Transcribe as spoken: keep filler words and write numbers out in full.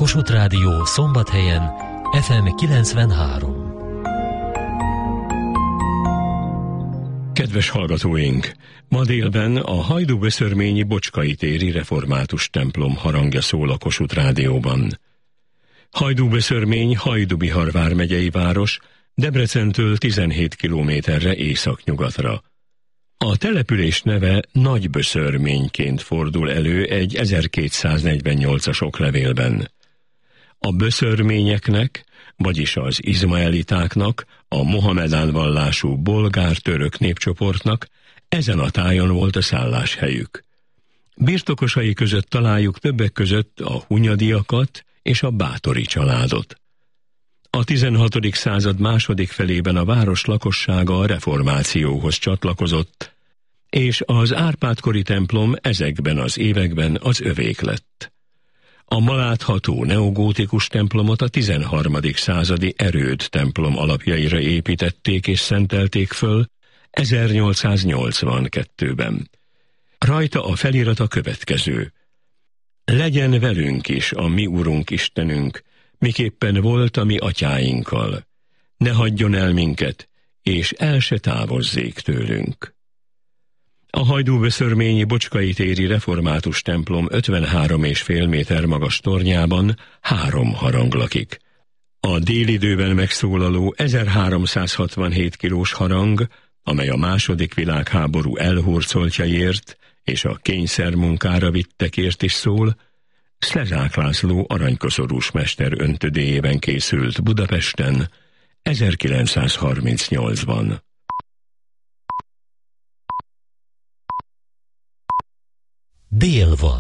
Kossuth Rádió Szombathelyen ef em kilencvenhárom. Kedves hallgatóink! Ma délben a Hajdúböszörményi Bocskai téri református templom harangja szól a Kossuth Rádióban. Hajdúböszörmény Hajdú-Bihar vármegyei város, Debrecentől tizenhét kilométerre északnyugatra. A település neve Nagyböszörményként fordul elő egy ezerkétszáznegyvennyolcas oklevélben. A böszörményeknek, vagyis az izmaelitáknak, a mohamedán vallású bolgár-török népcsoportnak ezen a tájon volt a szálláshelyük. Birtokosai között találjuk többek között a Hunyadiakat és a Báthori családot. A tizenhatodik század második felében a város lakossága a reformációhoz csatlakozott, és az Árpád-kori templom ezekben az években az övék lett. A ma látható neogótikus templomot a tizenharmadik századi Erőd templom alapjaira építették és szentelték föl ezernyolcszáznyolcvankettőben. Rajta a felirat a következő: Legyen velünk is a mi Urunk Istenünk, miképpen volt a mi atyáinkkal. Ne hagyjon el minket, és el se távozzék tőlünk. A Hajdúböszörményi Bocskai téri református templom ötvenhárom és fél méter magas tornyában három harang lakik. A délidőben megszólaló ezerháromszázhatvanhét kilós harang, amely a második világháború elhurcoltjaiért és a kényszermunkára vittekért is szól, Szlezsák László aranykoszorús mester öntödéjében készült Budapesten ezerkilencszázharmincnyolcban. Dél van.